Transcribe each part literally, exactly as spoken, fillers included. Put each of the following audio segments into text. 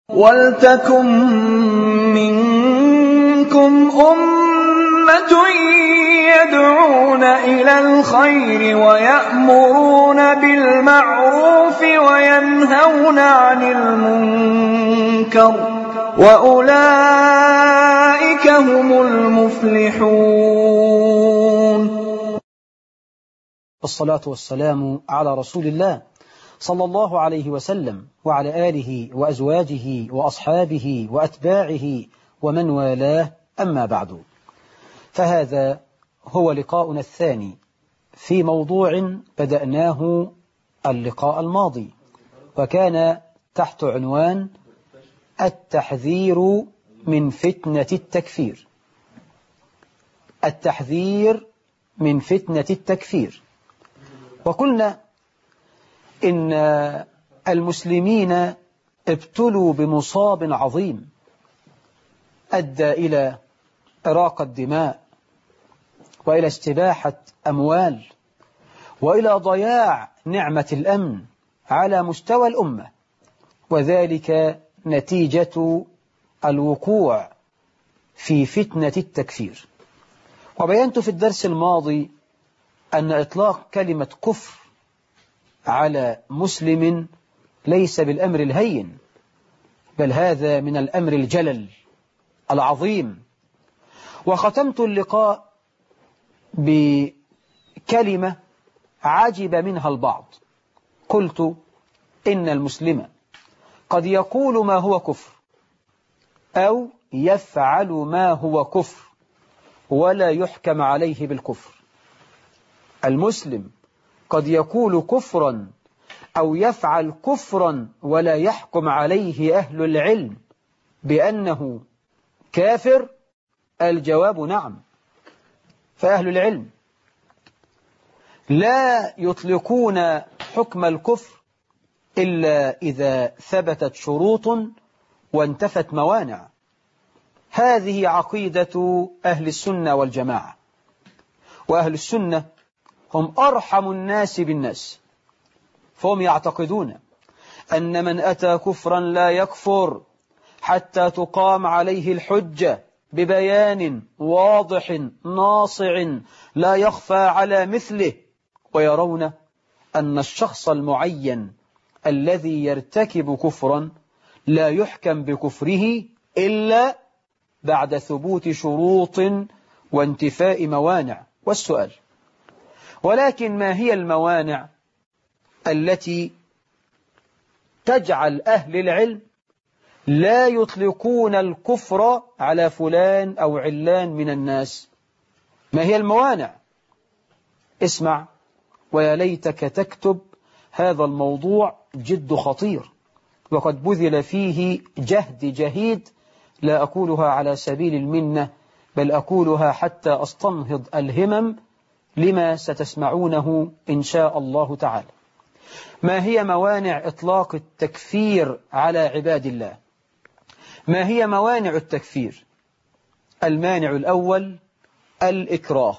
وَلْتَكُن مِّنكُمْ أُمَّةٌ يَدْعُونَ إِلَى الْخَيْرِ وَيَأْمُرُونَ بِالْمَعْرُوفِ وَيَنْهَوْنَ عَنِ الْمُنكَرِ وَأُولَئِكَ هُمُ الْمُفْلِحُونَ. والصلاة والسلام على رسول الله صلى الله عليه وسلم وعلى آله وأزواجه وأصحابه وأتباعه ومن والاه، أما بعد، فهذا هو لقاؤنا الثاني في موضوع بدأناه اللقاء الماضي، وكان تحت عنوان التحذير من فتنة التكفير. التحذير من فتنة التكفير. وقلنا إن المسلمين ابتلوا بمصاب عظيم أدى إلى إراقة دماء وإلى استباحة أموال وإلى ضياع نعمة الأمن على مستوى الأمة، وذلك نتيجة الوقوع في فتنة التكفير. وبينت في الدرس الماضي أن إطلاق كلمة كفر على مسلم ليس بالأمر الهين، بل هذا من الأمر الجلل العظيم. وختمت اللقاء بكلمة عجب منها البعض. قلت إن المسلم قد يقول ما هو كفر أو يفعل ما هو كفر ولا يحكم عليه بالكفر. المسلم قد يقول كفرا أو يفعل كفرا ولا يحكم عليه أهل العلم بأنه كافر. الجواب نعم. فأهل العلم لا يطلقون حكم الكفر إلا إذا ثبتت شروط وانتفت موانع. هذه عقيدة أهل السنة والجماعة. وأهل السنة هم أرحم الناس بالناس، فهم يعتقدون أن من أتى كفرا لا يكفر حتى تقام عليه الحجة ببيان واضح ناصع لا يخفى على مثله، ويرون أن الشخص المعين الذي يرتكب كفرا لا يحكم بكفره إلا بعد ثبوت شروط وانتفاء موانع. والسؤال: ولكن ما هي الموانع التي تجعل أهل العلم لا يطلقون الكفر على فلان أو علان من الناس؟ ما هي الموانع؟ اسمع، ويا ليتك تكتب هذا الموضوع جد خطير، وقد بذل فيه جهد جهيد، لا أقولها على سبيل المنة، بل أقولها حتى أستنهض الهمم لما ستسمعونه إن شاء الله تعالى. ما هي موانع إطلاق التكفير على عباد الله؟ ما هي موانع التكفير؟ المانع الأول الإكراه.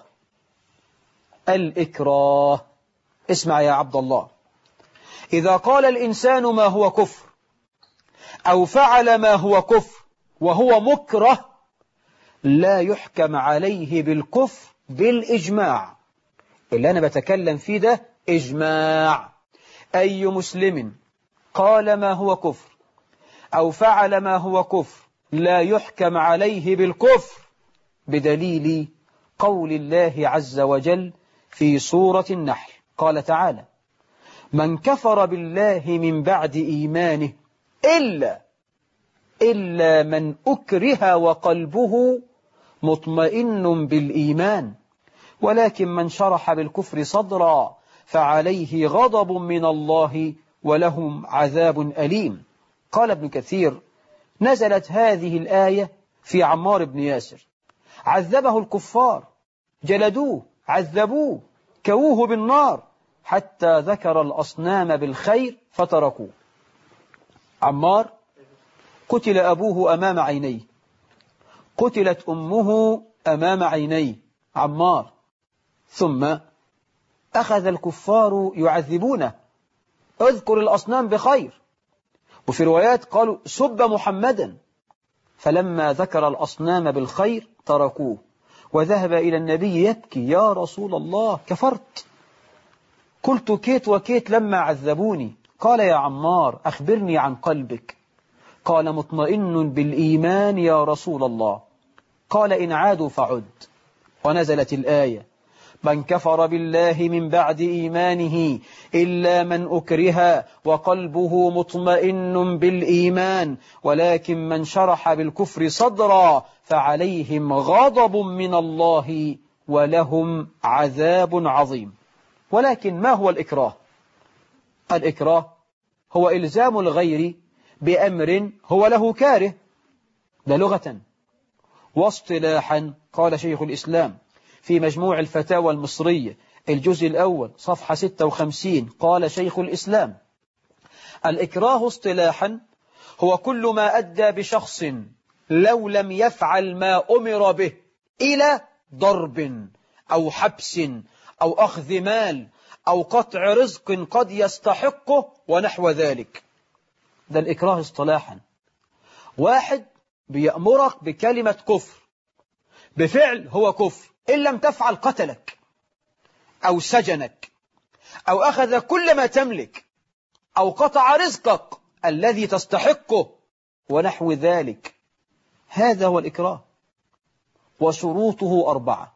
الإكراه. اسمع يا عبد الله، إذا قال الإنسان ما هو كفر أو فعل ما هو كفر وهو مكره لا يحكم عليه بالكفر بالإجماع. اللي أنا بتكلم فيه ده إجماع. أي مسلم قال ما هو كفر أو فعل ما هو كفر لا يحكم عليه بالكفر بدليل قول الله عز وجل في سورة النحل، قال تعالى: من كفر بالله من بعد إيمانه إلا إلا من أكره وقلبه مطمئن بالإيمان ولكن من شرح بالكفر صدرا فعليه غضب من الله ولهم عذاب أليم. قال ابن كثير: نزلت هذه الآية في عمار بن ياسر، عذبه الكفار، جلدوه، عذبوه، كووه بالنار حتى ذكر الأصنام بالخير فتركوه. عمار قتل أبوه أمام عينيه، قتلت أمه أمام عينيه عمار، ثم أخذ الكفار يعذبونه، اذكر الأصنام بخير، وفي روايات قالوا سب محمدا، فلما ذكر الأصنام بالخير تركوه وذهب إلى النبي يبكي: يا رسول الله كفرت، قلت كيت وكيت لما عذبوني. قال: يا عمار أخبرني عن قلبك. قال: مطمئن بالإيمان يا رسول الله. قال: إن عادوا فعد. ونزلت الآية: من كفر بالله من بعد إيمانه إلا من أكره وقلبه مطمئن بالإيمان ولكن من شرح بالكفر صدرا فعليهم غضب من الله ولهم عذاب عظيم. ولكن ما هو الإكراه؟ الإكراه هو إلزام الغير بأمر هو له كاره، ده لغة. واصطلاحا قال شيخ الإسلام في مجموع الفتاوى المصرية الجزء الأول صفحة ستة وخمسين، قال شيخ الإسلام: الإكراه اصطلاحا هو كل ما أدى بشخص لو لم يفعل ما أمر به إلى ضرب أو حبس أو أخذ مال أو قطع رزق قد يستحقه ونحو ذلك. ده الإكراه اصطلاحا. واحد بيأمرك بكلمة كفر بفعل هو كفر، إن لم تفعل قتلك أو سجنك أو أخذ كل ما تملك أو قطع رزقك الذي تستحقه ونحو ذلك. هذا هو الإكراه، وشروطه أربعة.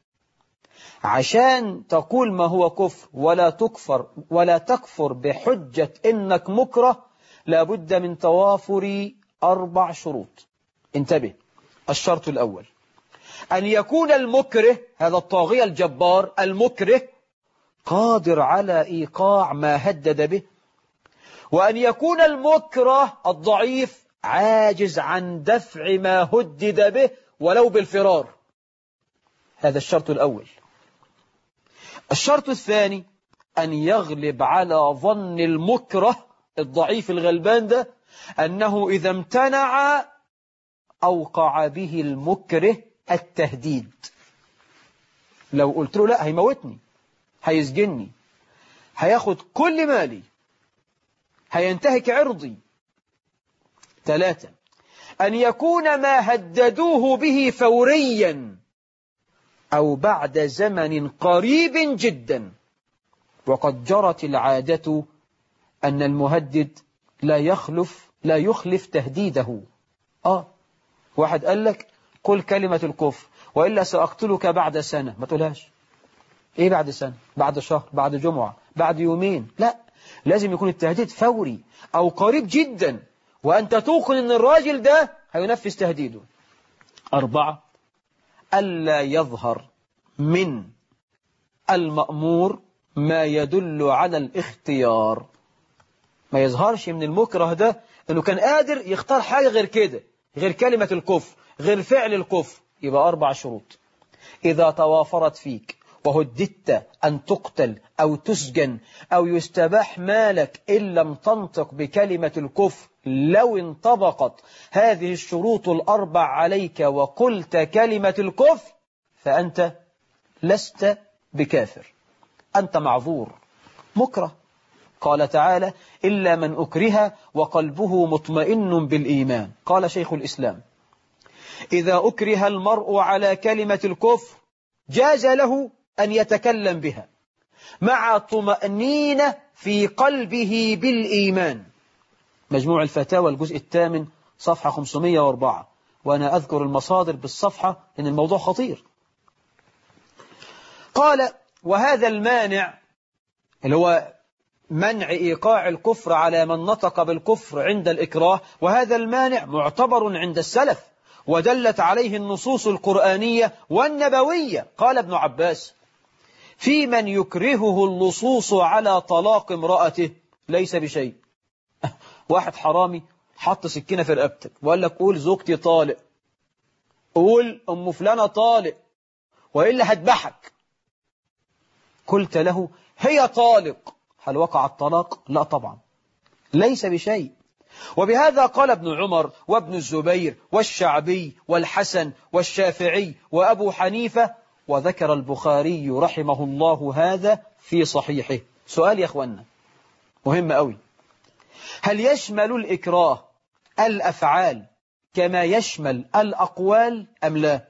عشان تقول ما هو كفر ولا تكفر ولا تكفر بحجة إنك مكره لابد من توافر أربع شروط. انتبه. الشرط الأول أن يكون المكره، هذا الطاغية الجبار المكره، قادر على إيقاع ما هدد به، وأن يكون المكره الضعيف عاجز عن دفع ما هدد به ولو بالفرار. هذا الشرط الأول. الشرط الثاني أن يغلب على ظن المكره الضعيف الغلبان ده أنه إذا امتنع أوقع به المكره التهديد. لو قلت له لا هيموتني، هيسجنني، هياخد كل مالي، هينتهك عرضي. ثلاثة أن يكون ما هددوه به فوريا أو بعد زمن قريب جدا، وقد جرت العادة أن المهدد لا يخلف لا يخلف تهديده. آه واحد قال لك قل كلمة الكفر وإلا سأقتلك بعد سنة، ما تقولهاش. إيه بعد سنة؟ بعد شهر؟ بعد جمعة؟ بعد يومين؟ لا، لازم يكون التهديد فوري أو قريب جدا، وأنت توقن أن الراجل ده هينفذ تهديده. أربعة ألا يظهر من المأمور ما يدل على الاختيار. ما يظهرش من المكره ده أنه كان قادر يختار حاجة غير كده، غير كلمة الكفر، غير فعل الكفر. يبقى أربع شروط. إذا توافرت فيك وهددت أن تقتل أو تسجن أو يستباح مالك إن لم تنطق بكلمة الكفر، لو انطبقت هذه الشروط الأربع عليك وقلت كلمة الكفر فأنت لست بكافر، أنت معذور مكره. قال تعالى: إلا من أكره وقلبه مطمئن بالإيمان. قال شيخ الإسلام: إذا أكره المرء على كلمة الكفر جاز له أن يتكلم بها مع طمأنينة في قلبه بالإيمان. مجموع الفتاوى الجزء الثامن صفحة خمسمائة وأربعة، وأنا أذكر المصادر بالصفحة لأن الموضوع خطير. قال: وهذا المانع اللي هو منع إيقاع الكفر على من نطق بالكفر عند الإكراه، وهذا المانع معتبر عند السلف ودلت عليه النصوص القرآنية والنبوية. قال ابن عباس: في من يكرهه اللصوص على طلاق امرأته ليس بشيء. واحد حرامي حط سكينة في رقبتك وقال لك قول زوجتي طالق، قول أم فلانة طالق وإلا هتبحك، قلت له هي طالق، هل وقع الطلاق؟ لا طبعا، ليس بشيء. وبهذا قال ابن عمر وابن الزبير والشعبي والحسن والشافعي وأبو حنيفة، وذكر البخاري رحمه الله هذا في صحيحه. سؤال يا أخوانا مهم قوي، هل يشمل الإكراه الأفعال كما يشمل الأقوال أم لا؟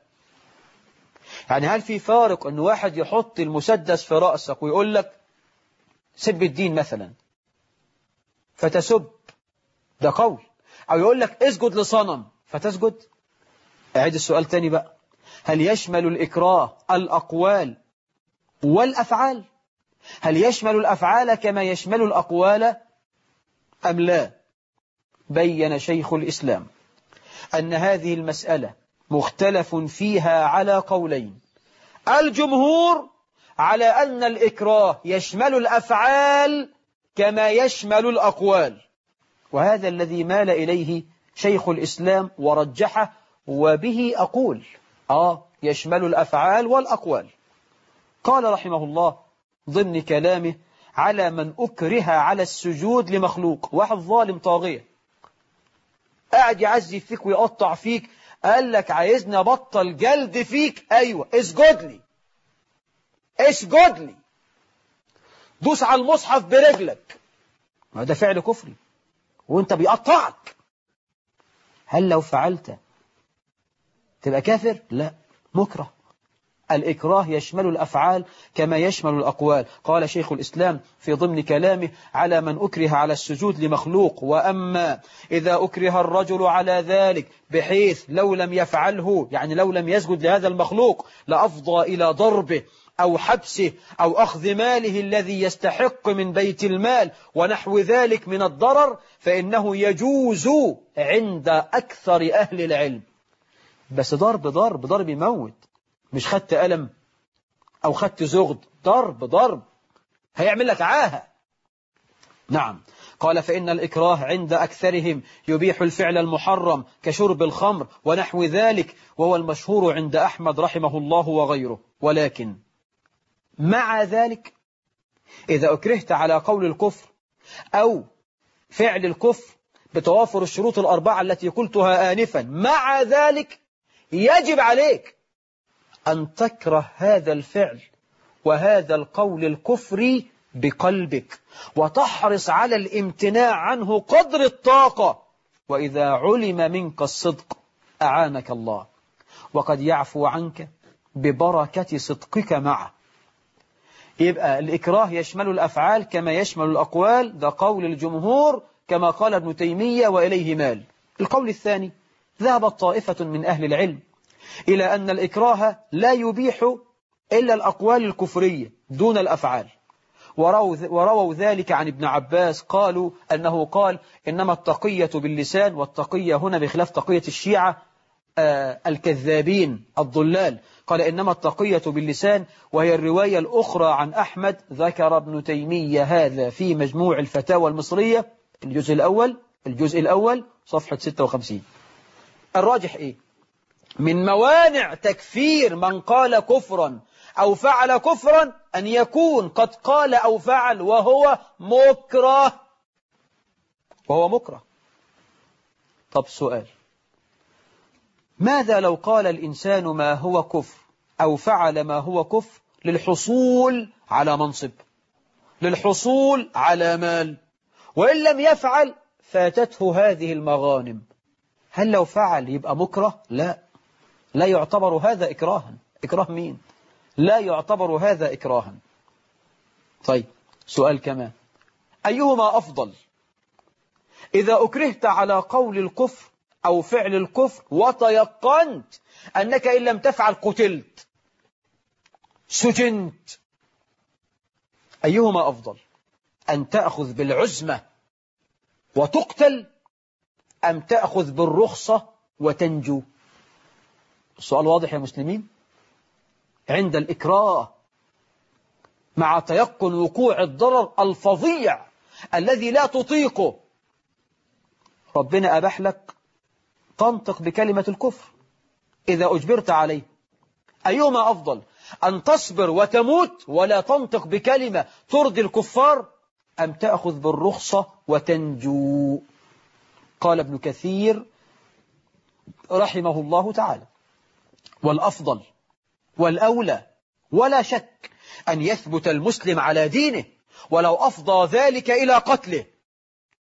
يعني هل في فارق أن واحد يحط المسدس في رأسك ويقول لك سب الدين مثلا فتسب، ده قول، أو يقول لك اسجد لصنم فتسجد؟ أعيد السؤال تاني بقى، هل يشمل الإكراه الأقوال والأفعال؟ هل يشمل الأفعال كما يشمل الأقوال أم لا؟ بين شيخ الإسلام أن هذه المسألة مختلف فيها على قولين. الجمهور على أن الإكراه يشمل الأفعال كما يشمل الأقوال، وهذا الذي مال إليه شيخ الإسلام ورجحه، وبه أقول آه يشمل الأفعال والأقوال. قال رحمه الله ضمن كلامه على من أكره على السجود لمخلوق، واحد ظالم طاغية قاعد يعزي فيك ويقطع فيك، قال لك عايزني أبطل جلد فيك، أيوة اسجد لي اسجد لي، دوس على المصحف برجلك، ما ده فعل كفري وانت بيقطعك، هل لو فعلت تبقى كافر؟ لا، مكره. الإكراه يشمل الأفعال كما يشمل الأقوال. قال شيخ الإسلام في ضمن كلامه على من أكره على السجود لمخلوق: وأما إذا أكره الرجل على ذلك بحيث لو لم يفعله، يعني لو لم يسجد لهذا المخلوق، لأفضى إلى ضربه أو حبسه أو أخذ ماله الذي يستحق من بيت المال ونحو ذلك من الضرر، فإنه يجوز عند أكثر أهل العلم. بس ضرب ضرب ضرب يموت، مش خدت ألم أو خدت زغد، ضرب ضرب هيعمل لك عاهة. نعم. قال فإن الإكراه عند أكثرهم يبيح الفعل المحرم كشرب الخمر ونحو ذلك، وهو المشهور عند أحمد رحمه الله وغيره. ولكن مع ذلك إذا أكرهت على قول الكفر أو فعل الكفر بتوافر الشروط الأربعة التي قلتها آنفا، مع ذلك يجب عليك أن تكره هذا الفعل وهذا القول الكفري بقلبك، وتحرص على الامتناع عنه قدر الطاقة، وإذا علم منك الصدق أعانك الله، وقد يعفو عنك ببركة صدقك معه. يبقى الإكراه يشمل الأفعال كما يشمل الأقوال، ده قول الجمهور كما قال ابن تيمية وإليه مال. القول الثاني: ذهبت طائفة من أهل العلم إلى أن الإكراه لا يبيح إلا الأقوال الكفرية دون الأفعال، ورووا ذلك عن ابن عباس، قالوا أنه قال إنما التقية باللسان، والتقية هنا بخلاف تقية الشيعة آه الكذابين الضلال، قال إنما التقية باللسان، وهي الرواية الأخرى عن أحمد. ذكر ابن تيمية هذا في مجموع الفتاوى المصرية الجزء الأول الجزء الأول صفحة ستة وخمسين. الراجح إيه؟ من موانع تكفير من قال كفرا أو فعل كفرا أن يكون قد قال أو فعل وهو مكره وهو مكره. طب سؤال: ماذا لو قال الإنسان ما هو كفر أو فعل ما هو كفر للحصول على منصب، للحصول على مال، وإن لم يفعل فاتته هذه المغانم؟ هل لو فعل يبقى مكره؟ لا، لا يعتبر هذا إكراها. إكراه مين؟ لا يعتبر هذا إكراها. طيب سؤال كمان: أيهما أفضل؟ إذا أكرهت على قول الكفر أو فعل الكفر وتيقنت أنك إن لم تفعل قتلت سجنت، أيهما أفضل؟ أن تأخذ بالعزمة وتقتل أم تأخذ بالرخصة وتنجو؟ السؤال واضح يا مسلمين؟ عند الإكراه مع تيقن وقوع الضرر الفظيع الذي لا تطيقه، ربنا أباح لك تنطق بكلمة الكفر إذا أجبرت عليه. أيهما أفضل؟ أن تصبر وتموت ولا تنطق بكلمة ترضي الكفار، أم تأخذ بالرخصة وتنجو؟ قال ابن كثير رحمه الله تعالى: والأفضل والأولى ولا شك أن يثبت المسلم على دينه ولو أفضى ذلك إلى قتله،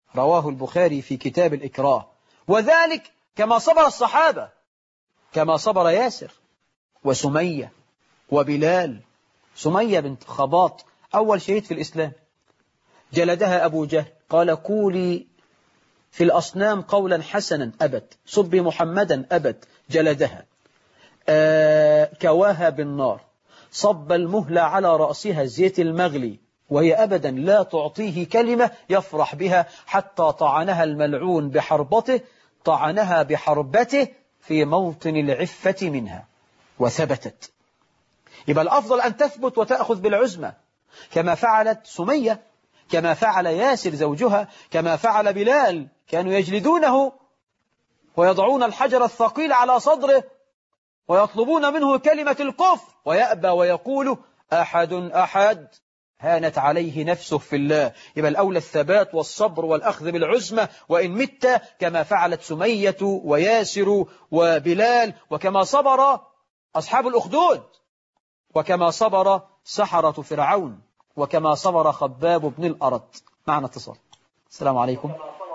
رواه البخاري في كتاب الإكراه. وذلك كما صبر الصحابة، كما صبر ياسر وسمية وبلال. سمية بنت خباط أول شهيد في الإسلام، جلدها أبو جهل، قال قولي في الأصنام قولا حسنا أبت، سبي محمدا أبت، جلدها. آه كواها بالنار، صب المهلة على رأسها زيت المغلي، وهي أبدا لا تعطيه كلمة يفرح بها، حتى طعنها الملعون بحربته، طعنها بحربته في موطن العفة منها وثبتت. يبقى الأفضل أن تثبت وتأخذ بالعزمة، كما فعلت سمية، كما فعل ياسر زوجها، كما فعل بلال. كانوا يجلدونه ويضعون الحجر الثقيل على صدره ويطلبون منه كلمة الكفر ويأبى ويقول أحد أحد، هانت عليه نفسه في الله. يبقى الأولى الثبات والصبر والأخذ بالعزمة، وإن مت كما فعلت سمية وياسر وبلال، وكما صبر أصحاب الأخدود، وكما صبر سحرة فرعون، وكما صبر خباب بن الأرت. معنا اتصال. السلام عليكم.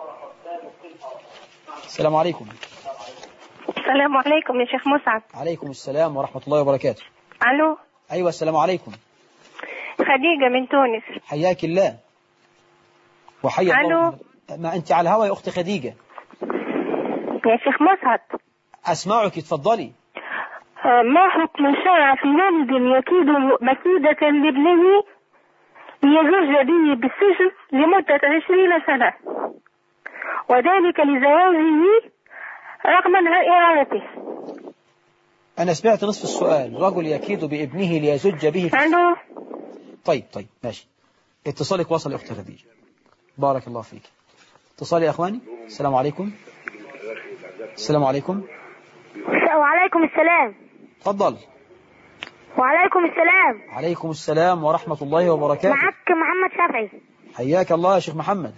السلام عليكم. السلام عليكم يا شيخ مسعد. عليكم السلام ورحمة الله وبركاته. ألو. أيوة السلام عليكم. خديجة من تونس. حياك الله وحيا الله. ما أنت على الهوى يا أخت خديجة. يا شيخ مسعد أسمعك، تفضلي. ما حكم الشرع في والد يكيد مكيدة لابنه ليزوج به بالسجن لمدة عشرين سنة، وذلك لزواجه رغم إرادته؟ أنا سمعت نصف السؤال. رجل يكيد بابنه ليزج به. ألو. طيب طيب ماشي، اتصالك وصل يا أخت خديجة، بارك الله فيك. اتصالي يا أخواني. السلام عليكم. السلام عليكم. وعليكم السلام. تفضل. وعليكم السلام. عليكم السلام ورحمة الله وبركاته. معك محمد شافعي. حياك الله يا شيخ محمد.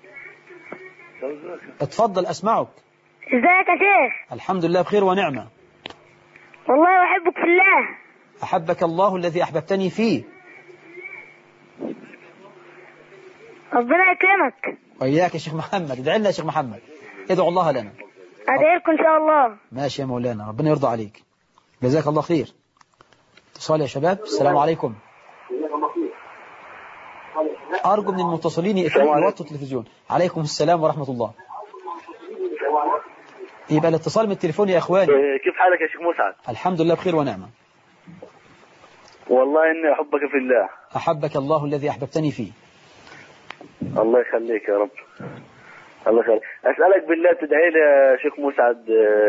اتفضل أسمعك. ازيك يا شيخ؟ الحمد لله بخير ونعمة. والله أحبك في الله. أحبك الله الذي أحببتني فيه. ربنا يكرمك. وإياك يا شيخ محمد. ادعي لنا يا شيخ محمد، ادعو الله لنا. أدعي لكم إن شاء الله. ماشي يا مولانا، ربنا يرضى عليك، جزاك الله خير. اتصال يا شباب. السلام عليكم. أرجو من المتصلين يوطوا التلفزيون. عليكم السلام ورحمة الله. يبقى الاتصال من التليفون يا إخواني. كيف حالك يا شيخ مسعد؟ الحمد لله بخير ونعمة. والله إني أحبك في الله. أحبك الله الذي أحببتني فيه. الله يخليك يا رب. الله يخليك. أسألك بالله تدعي لي يا شيخ مسعد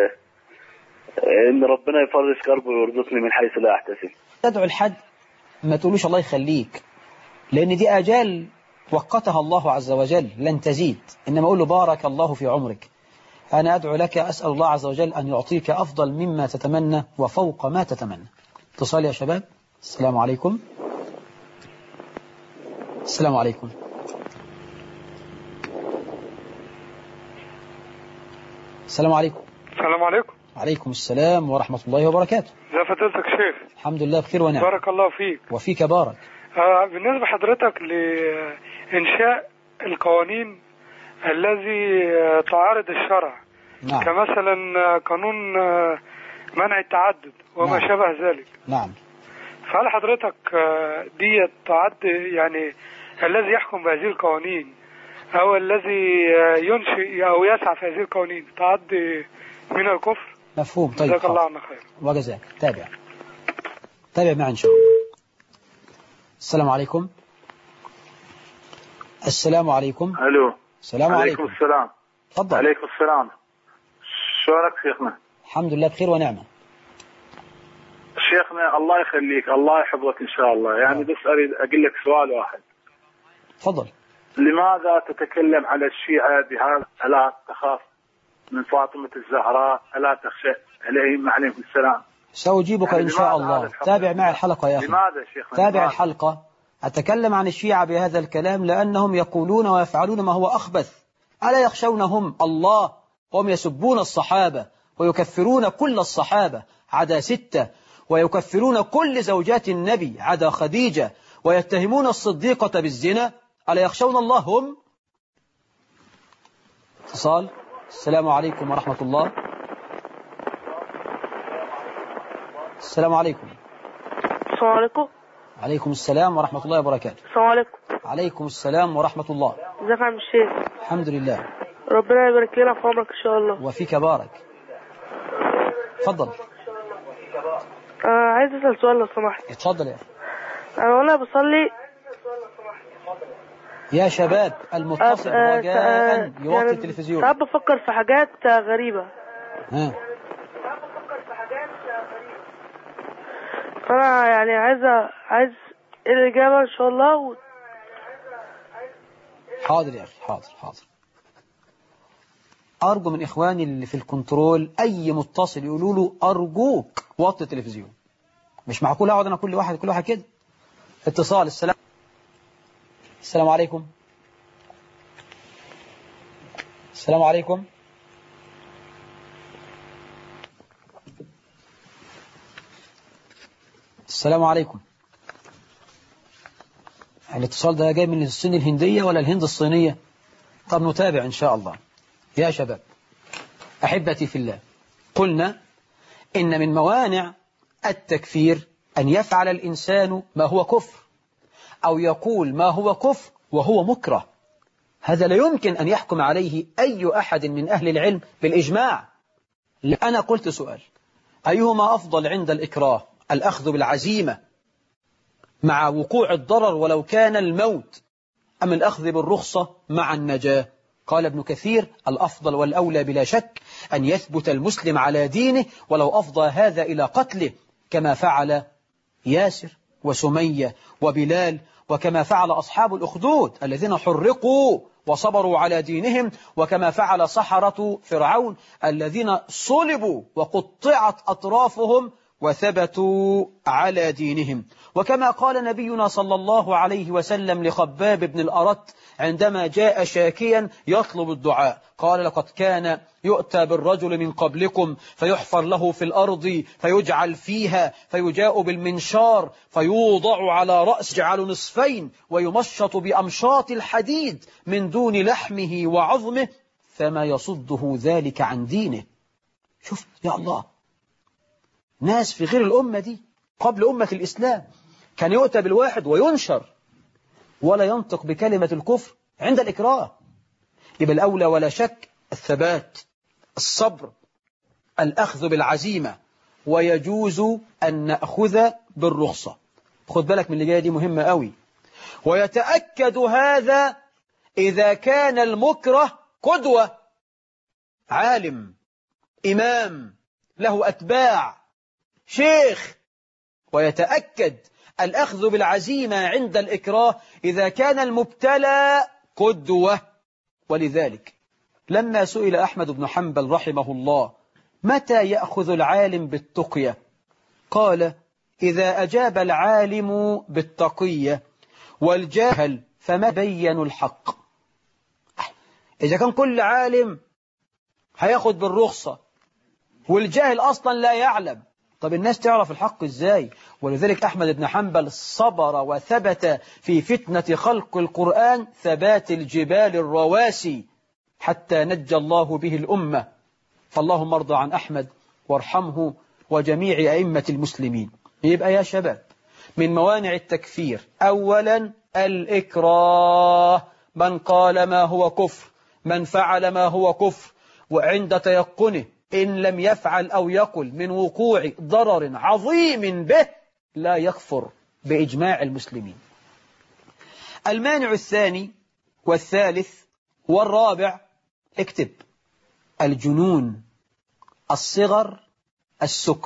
إن ربنا يفرج كربي ويرزقني من حيث لا أحتسب. تدعو الحد ما تقولوش الله يخليك، لأن دي آجال وقتها الله عز وجل لن تزيد، إنما أقول له بارك الله في عمرك. أنا أدعو لك، أسأل الله عز وجل أن يعطيك أفضل مما تتمنى وفوق ما تتمنى. اتصال يا شباب. السلام عليكم. السلام عليكم. السلام عليكم. السلام عليكم. عليكم السلام ورحمة الله وبركاته. ازي فضيلتك شيخ؟ الحمد لله بخير ونعم. بارك الله فيك. وفيك بارك. آه بالنسبة حضرتك لإنشاء القوانين الذي تعارض الشرع، نعم. كمثلا قانون منع التعدد وما نعم. شابه ذلك. نعم. فهل حضرتك دي تعد يعني الذي يحكم بهذه القوانين أو الذي ينشئ أو يسعى في هذه القوانين تعد من الكفر؟ مفهوم. طيب جزاك الله عنا خير. وجزاك. تابع تابع معي إن شاء الله. السلام عليكم. السلام عليكم. ألو. السلام عليكم. عليكم السلام. تفضل. عليكم السلام. شلونك شيخنا؟ الحمد لله بخير ونعمة. شيخنا الله يخليك، الله يحفظك إن شاء الله. يعني بس أريد أقول لك سؤال واحد. تفضل. لماذا تتكلم على الشيعة بهذا؟ ألا تخاف من فاطمة الزهراء؟ ألا تخشى عليهم عليهم السلام؟ سأجيبك يعني إن شاء الله. تابع معي الحلقة يا أخي. لماذا شيخنا؟ تابع لماذا؟ الحلقة. أتكلم عن الشيعة بهذا الكلام لأنهم يقولون ويفعلون ما هو أخبث. ألا يخشونهم الله وهم يسبون الصحابة ويكفرون كل الصحابة عدا ستة، ويكفرون كل زوجات النبي عدا خديجة، ويتهمون الصديقة بالزنا. ألا يخشون الله هم؟ اتصال. السلام عليكم ورحمة الله. السلام عليكم. السلام عليكم. عليكم السلام ورحمة الله وبركاته. السلام عليكم. عليكم السلام ورحمة الله. ازيك يا عم الشيخ؟ الحمد لله. ربنا يبارك لنا في عمرك ان شاء الله. وفيك بارك. اتفضل. آه عايز اسال سؤال لو سمحت. اتفضل يا اخي. انا وانا بصلي يا شباب المتصل آه رجاء يوطي يعني التلفزيون. ساعات بفكر في حاجات غريبة. ها. فانا يعني عايز عايز الاجابة ان شاء الله و... حاضر يا اخي حاضر حاضر. ارجو من اخواني اللي في الكنترول اي متصل يقولوا له ارجوك وطي التلفزيون. مش معقول اقعد انا كل واحد كل واحد كده. اتصال. السلام السلام عليكم. السلام عليكم. السلام عليكم. الاتصال ده جاي من الصين الهندية ولا الهند الصينية؟ طب نتابع إن شاء الله. يا شباب أحبتي في الله، قلنا إن من موانع التكفير أن يفعل الإنسان ما هو كفر أو يقول ما هو كفر وهو مكره. هذا لا يمكن أن يحكم عليه أي أحد من أهل العلم بالإجماع. أنا قلت سؤال: أيهما أفضل عند الإكراه، الأخذ بالعزيمة مع وقوع الضرر ولو كان الموت، أم الأخذ بالرخصة مع النجاة؟ قال ابن كثير: الأفضل والأولى بلا شك أن يثبت المسلم على دينه ولو أفضى هذا إلى قتله، كما فعل ياسر وسمية وبلال، وكما فعل أصحاب الأخدود الذين حرقوا وصبروا على دينهم، وكما فعل سحرة فرعون الذين صلبوا وقطعت أطرافهم وثبتوا على دينهم. وكما قال نبينا صلى الله عليه وسلم لخباب بن الأرت عندما جاء شاكيا يطلب الدعاء، قال: لقد كان يؤتى بالرجل من قبلكم فيحفر له في الأرض فيجعل فيها، فيجاء بالمنشار فيوضع على رأس يجعل نصفين ويمشط بأمشاط الحديد من دون لحمه وعظمه فما يصده ذلك عن دينه. شوف يا الله، ناس في غير الأمة دي قبل أمة الإسلام كان يؤتى بالواحد وينشر ولا ينطق بكلمة الكفر عند الإكراه. يبقى الأولى ولا شك الثبات، الصبر، الأخذ بالعزيمة، ويجوز أن نأخذ بالرخصة. خد بالك من اللي جاية دي مهمة قوي. ويتأكد هذا إذا كان المكره قدوة، عالم، إمام، له أتباع، شيخ. ويتأكد الأخذ بالعزيمة عند الإكراه إذا كان المبتلى قدوة. ولذلك لما سئل أحمد بن حنبل رحمه الله متى يأخذ العالم بالتقية، قال: إذا أجاب العالم بالتقية والجاهل فما بين الحق. إذا كان كل عالم هياخد بالرخصة والجاهل أصلا لا يعلم، طب الناس تعرف الحق إزاي؟ ولذلك أحمد بن حنبل صبر وثبت في فتنة خلق القرآن ثبات الجبال الرواسي حتى نجى الله به الأمة. فاللهم ارضى عن أحمد وارحمه وجميع أئمة المسلمين. يبقى يا شباب من موانع التكفير أولا الإكراه، من قال ما هو كفر، من فعل ما هو كفر وعند تيقنه إن لم يفعل أو يقل من وقوع ضرر عظيم به لا يكفر بإجماع المسلمين. المانع الثاني والثالث والرابع، اكتب: الجنون، الصغر، السكر.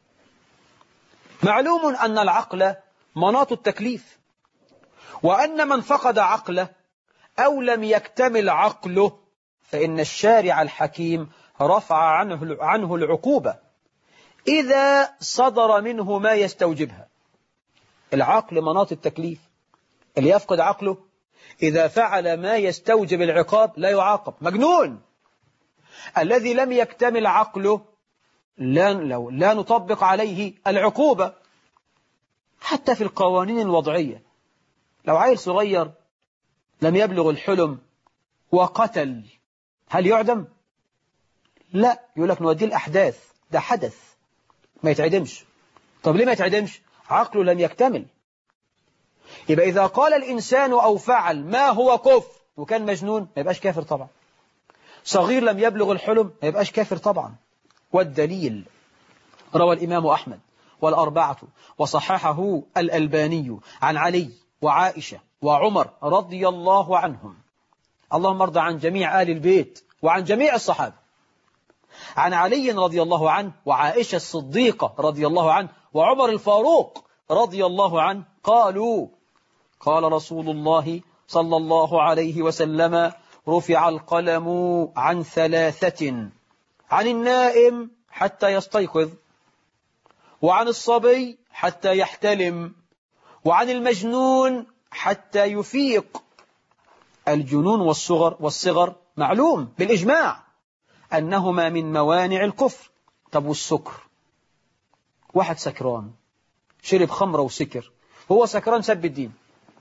معلوم أن العقل مناط التكليف، وأن من فقد عقله أو لم يكتمل عقله فإن الشارع الحكيم رفع عنه عنه العقوبة إذا صدر منه ما يستوجبها. العقل مناط التكليف، اللي يفقد عقله إذا فعل ما يستوجب العقاب لا يعاقب، مجنون. الذي لم يكتمل عقله لا, لو لا نطبق عليه العقوبة. حتى في القوانين الوضعية، لو عيل صغير لم يبلغ الحلم وقتل هل يعدم؟ لا، يقول لك نوديه الأحداث، ده حدث ما يتعدمش. طب ليه ما يتعدمش؟ عقله لم يكتمل. يبقى إذا قال الإنسان أو فعل ما هو كفر وكان مجنون ما يبقاش كافر طبعا. صغير لم يبلغ الحلم ما يبقاش كافر طبعا. والدليل روى الإمام أحمد والأربعة وصححه الألباني عن علي وعائشة وعمر رضي الله عنهم، اللهم ارضى عن جميع آل البيت وعن جميع الصحابة، عن علي رضي الله عنه وعائشة الصديقة رضي الله عنه وعمر الفاروق رضي الله عنه قالوا قال رسول الله صلى الله عليه وسلم رفع القلم عن ثلاثة: عن النائم حتى يستيقظ، وعن الصبي حتى يحتلم، وعن المجنون حتى يفيق. الجنون والصغر والصغر معلوم بالإجماع أنهما من موانع الكفر. طب والسكر؟ واحد سكران شرب خمرة وسكر، هو سكران سب الدين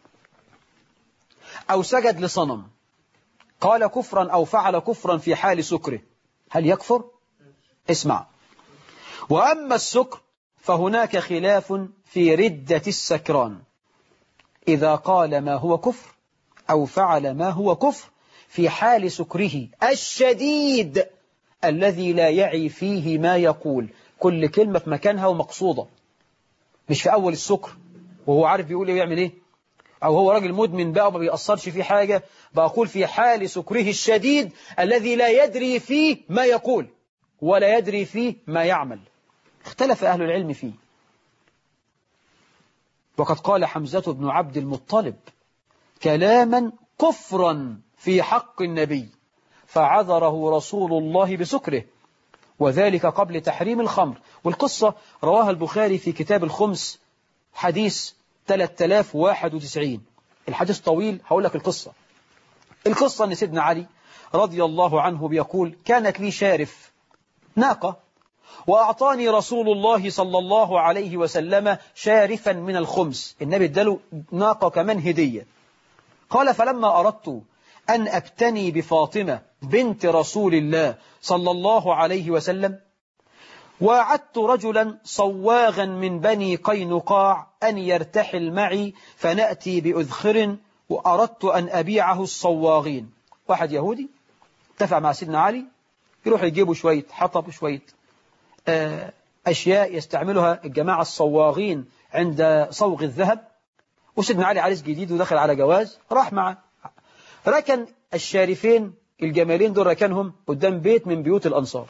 أو سجد لصنم، قال كفرا أو فعل كفرا في حال سكره، هل يكفر؟ اسمع. وأما السكر فهناك خلاف في ردة السكران، إذا قال ما هو كفر أو فعل ما هو كفر في حال سكره الشديد الذي لا يعي فيه ما يقول، كل كلمة في مكانها ومقصودة، مش في أول السكر وهو عارف بيقول إيه ويعمل إيه، أو هو راجل مدمن بقى وما بيأثرش فيه حاجة، بقول في حال سكره الشديد الذي لا يدري فيه ما يقول ولا يدري فيه ما يعمل. اختلف أهل العلم فيه. وقد قال حمزة بن عبد المطلب كلاما كفرا في حق النبي فعذره رسول الله بسكره، وذلك قبل تحريم الخمر. والقصة رواها البخاري في كتاب الخمس حديث ثلاثة آلاف وواحد وتسعين. الحديث طويل، هقول لك القصة. القصة أن سيدنا علي رضي الله عنه بيقول كانت لي شارف ناقة، وأعطاني رسول الله صلى الله عليه وسلم شارفا من الخمس، النبي اداله ناقة كمان هدية. قال فلما أردت أن أبتني بفاطمة بنت رسول الله صلى الله عليه وسلم، وعدت رجلا صواغا من بني قينقاع أن يرتحل معي فنأتي بأذخر، وأردت أن أبيعه الصواغين. واحد يهودي اتفق مع سيدنا علي يروح يجيبوا شوية حطب وشوية أشياء يستعملها الجماعة الصواغين عند صوغ الذهب، وسيدنا علي عريس جديد ودخل على جواز، راح معه، ركن الشارفين الجمالين دول ركنهم قدام بيت من بيوت الأنصار.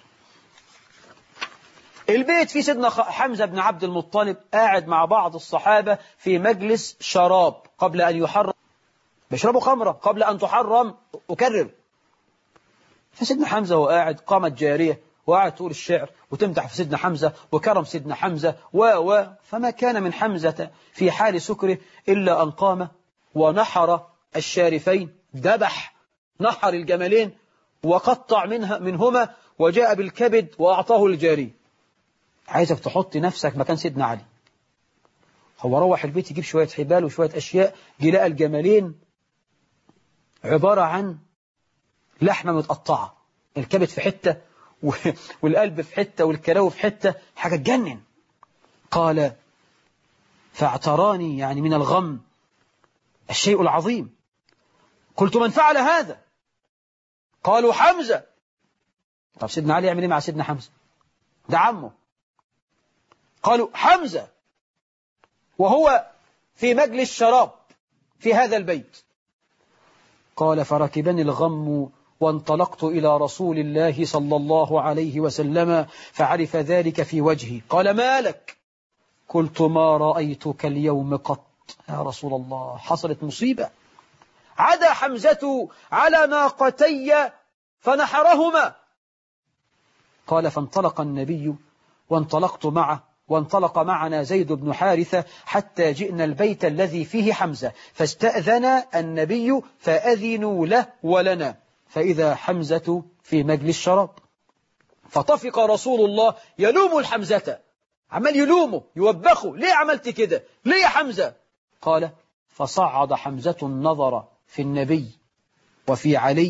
البيت فيه سيدنا حمزة بن عبد المطلب قاعد مع بعض الصحابة في مجلس شراب قبل أن يحرم، بيشربوا خمرة قبل أن تحرم، أكرر. فسيدنا حمزة وهو قاعد قامت جارية وقاعد تقول الشعر وتمدح في سيدنا حمزة وكرم سيدنا حمزة و و فما كان من حمزة في حال سكره إلا أن قام ونحر الشارفين، ذبح نحر الجملين وقطع منها منهما وجاء بالكبد وأعطاه الجاري. عايزك تحط نفسك مكان سيدنا علي، هو روح البيت يجيب شوية حبال وشوية أشياء، جلاء الجملين عبارة عن لحمة متقطعة، الكبد في حتة والقلب في حتة والكلاوي في حتة، حاجة تجنن. قال فاعتراني يعني من الغم الشيء العظيم. قلت من فعل هذا؟ قالوا حمزة. طب سيدنا علي يعمل ايه مع سيدنا حمزة؟ ده عمه. قالوا حمزة وهو في مجلس شراب في هذا البيت. قال فركبني الغم وانطلقت إلى رسول الله صلى الله عليه وسلم فعرف ذلك في وجهي. قال ما لك؟ قلت ما رأيتك اليوم قط يا رسول الله، حصلت مصيبة، عدا حمزة على ناقتي فنحرهما. قال فانطلق النبي وانطلقت معه، وانطلق معنا زيد بن حارثة حتى جئنا البيت الذي فيه حمزة، فاستأذن النبي فأذنوا له ولنا، فإذا حمزة في مجلس شراب. فطفق رسول الله يلوم الحمزة، عمال يلومه يوبخه، ليه عملت كده؟ ليه يا حمزة؟ قال فصعد حمزة النظر في النبي وفي علي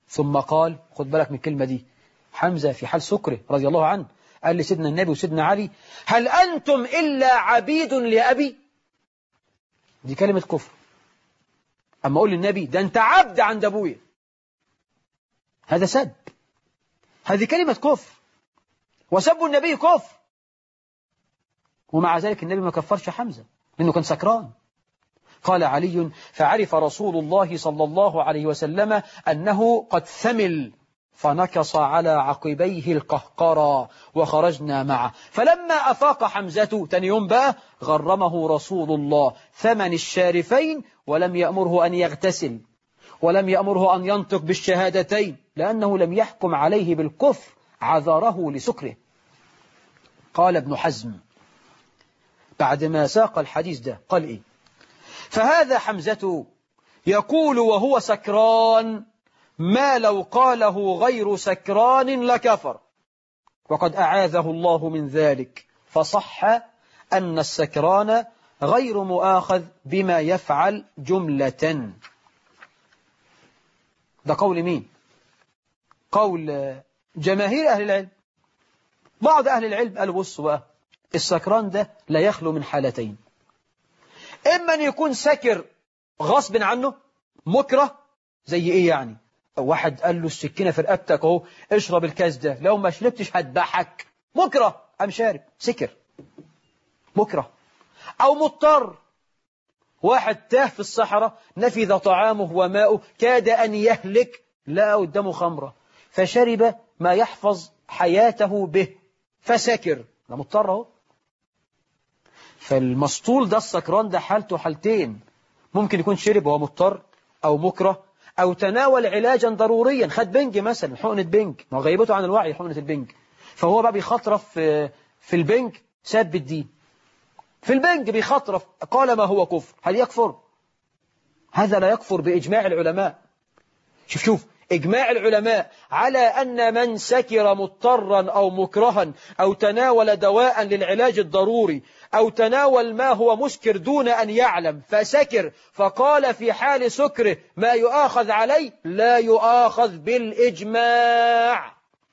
ثم قال، خد بالك من الكلمة دي، حمزة في حال سكره رضي الله عنه قال لسيدنا النبي وسيدنا علي: هل أنتم إلا عبيد لأبي؟ دي كلمة كفر. أما أقول للنبي ده أنت عبد عند أبويا، هذا سب، هذه كلمة كفر، وسب النبي كفر. ومع ذلك النبي ما كفرش حمزة لأنه كان سكران. قال علي: فعرف رسول الله صلى الله عليه وسلم أنه قد ثمل فنكص على عقبيه القهقرى وخرجنا معه. فلما أفاق حمزة تاني يوم بقى غرمه رسول الله ثمن الشارفين ولم يأمره أن يغتسل ولم يأمره أن ينطق بالشهادتين لأنه لم يحكم عليه بالكفر، عذره لسكره. قال ابن حزم بعدما ساق الحديث ده قال إيه؟ فهذا حمزة يقول وهو سكران ما لو قاله غير سكران لكفر، وقد أعاذه الله من ذلك، فصح أن السكران غير مؤاخذ بما يفعل جملة. ده قول مين؟ قول جماهير أهل العلم. بعض أهل العلم قالوا بصوا بقى، السكران ده لا يخلو من حالتين: إما أن يكون سكر غصب عنه مكره، زي إيه يعني؟ واحد قال له السكينة في رقبتك اهو اشرب الكاس ده، لو ما شربتش هتضحك، مكره، قام شارب، سكر، مكره. أو مضطر، واحد تاه في الصحراء نفذ طعامه وماؤه كاد أن يهلك، لا قدامه خمرة فشرب ما يحفظ حياته به فسكر، ده مضطر اهو. فالمسطول ده السكران ده حالته حالتين: ممكن يكون شرب وهو مضطر أو مكره، أو تناول علاجا ضروريا، خد بنج مثلا، حقنة بنج، ما غيبته عن الوعي حقنة البنج، فهو بقى بيخطرف في, في البنج ساب الدين، في البنج بيخطرف، قال ما هو كفر، هل يكفر؟ هذا لا يكفر بإجماع العلماء. شوف شوف إجماع العلماء على أن من سكر مضطرا أو مكرها أو تناول دواء للعلاج الضروري أو تناول ما هو مسكر دون أن يعلم فسكر فقال في حال سكره ما يؤاخذ عليه، لا يؤاخذ بالإجماع.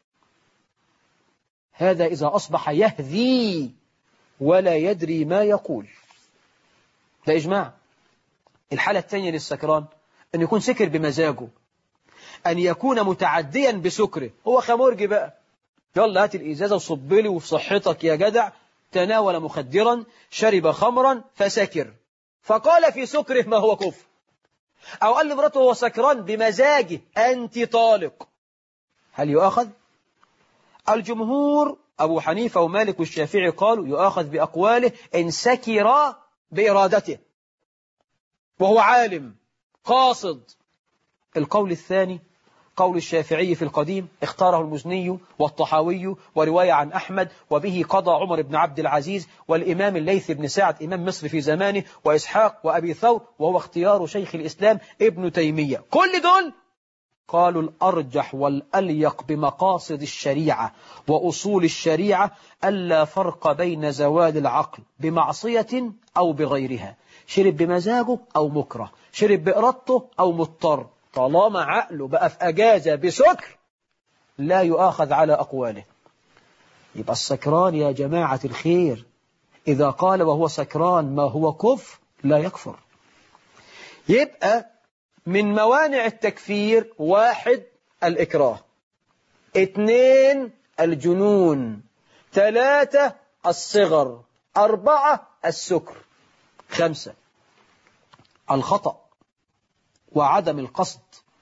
هذا إذا أصبح يهذي ولا يدري ما يقول، ده إجماع. الحالة الثانية للسكران أن يكون سكر بمزاجه، أن يكون متعديا بسكره، هو خمرجي بقى، يلا هات الإزازة وصب لي وفي صحتك يا جدع، تناول مخدرا، شرب خمرا فسكر فقال في سكره ما هو كفر. أو قال لمراته هو سكران بمزاجه أنت طالق، هل يؤاخذ؟ الجمهور أبو حنيفة ومالك والشافعي قالوا يؤاخذ بأقواله إن سكر بإرادته وهو عالم قاصد. القول الثاني قول الشافعي في القديم، اختاره المزني والطحاوي ورواية عن أحمد، وبه قضى عمر بن عبد العزيز والإمام الليث بن سعد إمام مصر في زمانه وإسحاق وأبي ثور، وهو اختيار شيخ الإسلام ابن تيمية. كل دول قالوا الأرجح والأليق بمقاصد الشريعة وأصول الشريعة ألا فرق بين زوال العقل بمعصية أو بغيرها، شرب بمزاجه أو مكره، شرب بإرادته أو مضطر، طالما عقله بقى في أجازة بسكر لا يؤاخذ على أقواله. يبقى السكران يا جماعة الخير إذا قال وهو سكران ما هو كفر لا يكفر. يبقى من موانع التكفير: واحد الإكراه، اثنين الجنون، ثلاثة الصغر، أربعة السكر، خمسة الخطأ وعدم القصد.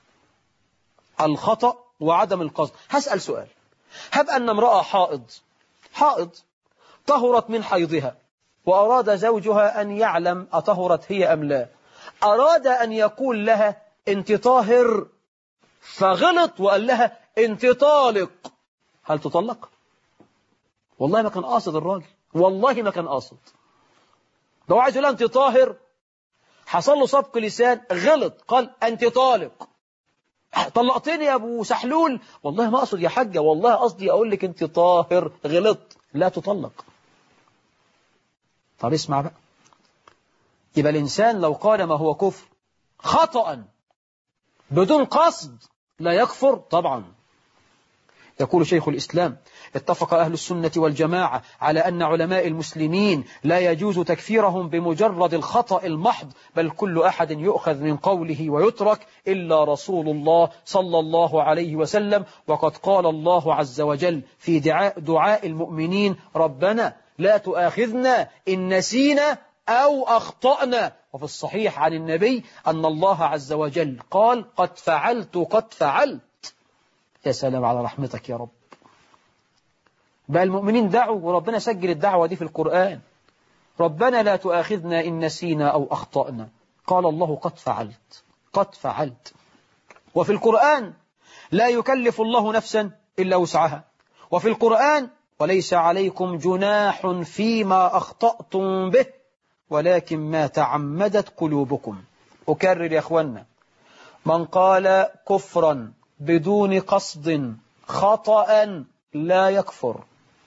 الخطأ وعدم القصد. هسأل سؤال: هب أن امرأة حائض حائض طهرت من حيضها وأراد زوجها أن يعلم أطهرت هي أم لا، أراد أن يقول لها أنت طاهر فغلط وقال لها أنت طالق، هل تطلق؟ والله ما كان قاصد الراجل، والله ما كان قاصد، ده هو عايز يقول أنت طاهر، حصل له سبق لسان، غلط، قال أنت طالق. طلقتني يا أبو سحلول، والله ما أقصد يا حاجة، والله قصدي أقول لك أنت طاهر، غلط، لا تطلق. طب اسمع بقى، يبقى الإنسان لو قال ما هو كفر خطأ بدون قصد لا يكفر؟ طبعا. يقول شيخ الإسلام: اتفق أهل السنة والجماعة على أن علماء المسلمين لا يجوز تكفيرهم بمجرد الخطأ المحض، بل كل أحد يؤخذ من قوله ويترك إلا رسول الله صلى الله عليه وسلم. وقد قال الله عز وجل في دعاء, دعاء المؤمنين: ربنا لا تؤاخذنا إن نسينا أو أخطأنا. وفي الصحيح عن النبي أن الله عز وجل قال: قد فعلت قد فعلت. يا سلام على رحمتك يا رب. بقى المؤمنين دعوا وربنا سجل الدعوة دي في القرآن: ربنا لا تؤاخذنا إن نسينا أو أخطأنا. قال الله: قد فعلت قد فعلت. وفي القرآن: لا يكلف الله نفسا إلا وسعها. وفي القرآن: وليس عليكم جناح فيما أخطأتم به ولكن ما تعمدت قلوبكم. أكرر يا أخوانا: من قال كفرا بدون قصد خطأ لا يكفر.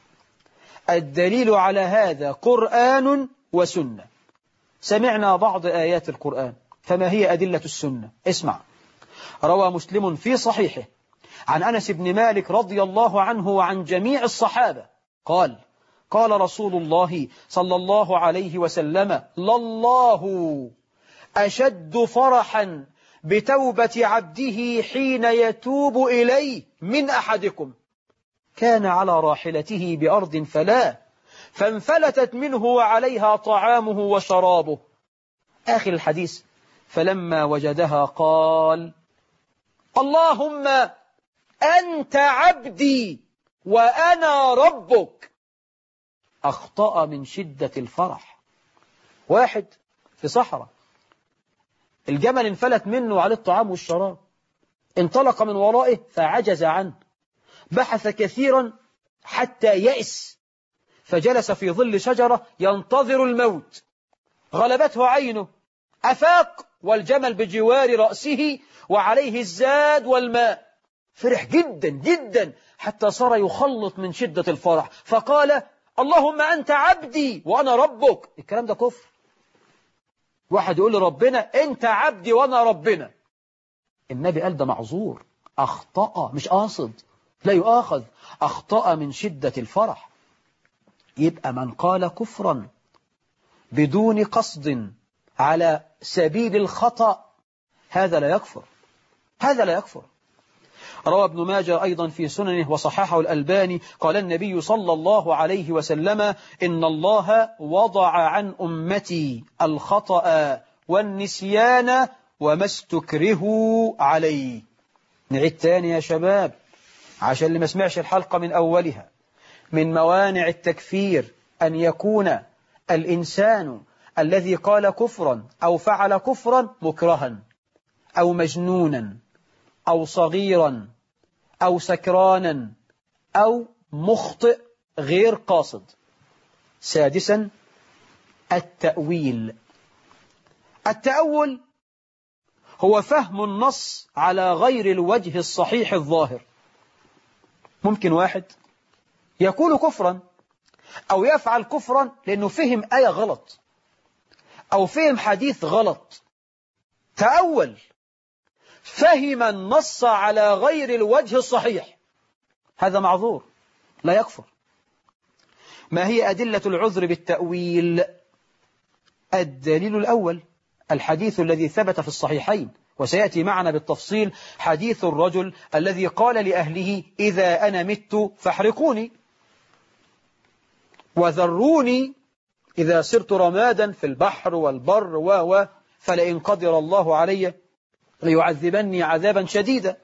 الدليل على هذا قرآن وسنة. سمعنا بعض آيات القرآن، فما هي أدلة السنة؟ اسمع. روى مسلم في صحيحه عن أنس بن مالك رضي الله عنه وعن جميع الصحابة قال: قال رسول الله صلى الله عليه وسلم: لله أشد فرحا بتوبة عبده حين يتوب إليه من أحدكم كان على راحلته بأرض فلا فانفلتت منه وعليها طعامه وشرابه. آخر الحديث: فلما وجدها قال: اللهم أنت عبدي وأنا ربك. أخطأ من شدة الفرح. واحد في صحراء، الجمل انفلت منه على الطعام والشراب، انطلق من ورائه فعجز عنه، بحث كثيرا حتى يأس، فجلس في ظل شجرة ينتظر الموت. غلبته عينه، أفاق والجمل بجوار رأسه وعليه الزاد والماء. فرح جدا جدا حتى صار يخلط من شدة الفرح، فقال: اللهم أنت عبدي وأنا ربك. الكلام ده كفر. واحد يقول لربنا: أنت عبدي وأنا ربنا. النبي قال: ده معذور، أخطأ مش قاصد، لا يؤاخذ، أخطأ من شدة الفرح. يبقى من قال كفرا بدون قصد على سبيل الخطأ هذا لا يكفر، هذا لا يكفر. روى ابن ماجه أيضا في سننه وصححه الألباني قال النبي صلى الله عليه وسلم: إن الله وضع عن أمتي الخطأ والنسيان وما استكرهوا عليه. نعيد تاني يا شباب عشان اللي ما سمعش الحلقة من أولها: من موانع التكفير أن يكون الإنسان الذي قال كفرا أو فعل كفرا مكرها أو مجنونا أو صغيرا أو سكرانا أو مخطئ غير قاصد. سادسا: التأويل. التأول هو فهم النص على غير الوجه الصحيح الظاهر. ممكن واحد يقول كفرا أو يفعل كفرا لأنه فهم آية غلط أو فهم حديث غلط، تأول، فهم النص على غير الوجه الصحيح، هذا معذور لا يكفر. ما هي أدلة العذر بالتأويل؟ الدليل الأول الحديث الذي ثبت في الصحيحين، وسيأتي معنا بالتفصيل، حديث الرجل الذي قال لأهله: إذا أنا مت فاحرقوني وذروني إذا صرت رمادا في البحر والبر و فلئن قدر الله علي ليعذبني عذابا شديدا.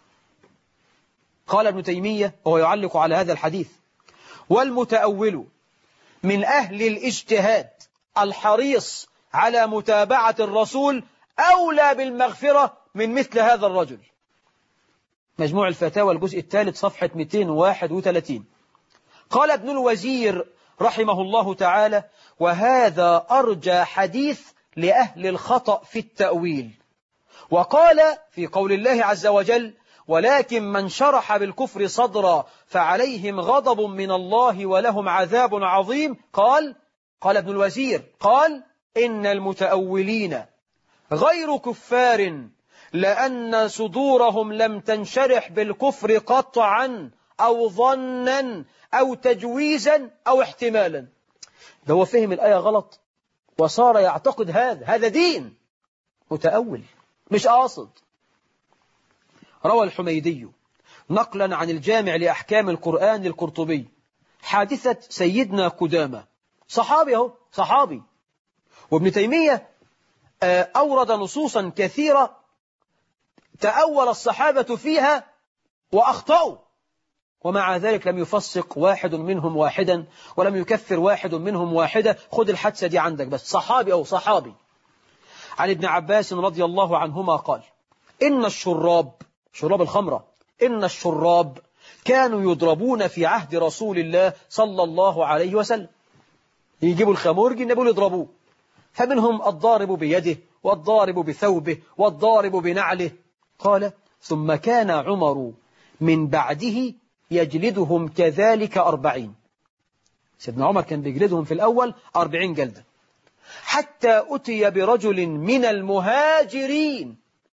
قال ابن تيمية وهو يعلق على هذا الحديث: والمتأول من أهل الاجتهاد الحريص على متابعة الرسول أولى بالمغفرة من مثل هذا الرجل. مجموع الفتاوى الجزء الثالث صفحة مئتين وواحد وثلاثين. قال ابن الوزير رحمه الله تعالى: وهذا أرجى حديث لأهل الخطأ في التأويل. وقال في قول الله عز وجل: ولكن من شرح بالكفر صدرا فعليهم غضب من الله ولهم عذاب عظيم. قال قال ابن الوزير قال: إن المتأولين غير كفار لأن صدورهم لم تنشرح بالكفر قطعا أو ظنا أو تجويزا أو احتمالا. ده هو فهم الآية غلط وصار يعتقد هذا هذا دين متأول مش قاصد. روى الحميدي نقلا عن الجامع لأحكام القرآن للقرطبي حادثة سيدنا قدامة، صحابي اهو صحابي، وابن تيمية أورد نصوصا كثيرة تأول الصحابة فيها وأخطأوا، ومع ذلك لم يفسق واحد منهم واحدا ولم يكفر واحد منهم واحدة. خذ الحادثة دي عندك بس، صحابي أو صحابي. عن ابن عباس رضي الله عنهما قال إن الشراب، شراب الخمرة، إن الشراب كانوا يضربون في عهد رسول الله صلى الله عليه وسلم. يجيبوا الخمورج النبي يضربوه، فمنهم الضارب بيده والضارب بثوبه والضارب بنعله. قال ثم كان عمر من بعده يجلدهم كذلك أربعين. سيدنا عمر كان بيجلدهم في الأول أربعين جلدة، حتى أتي برجل من المهاجرين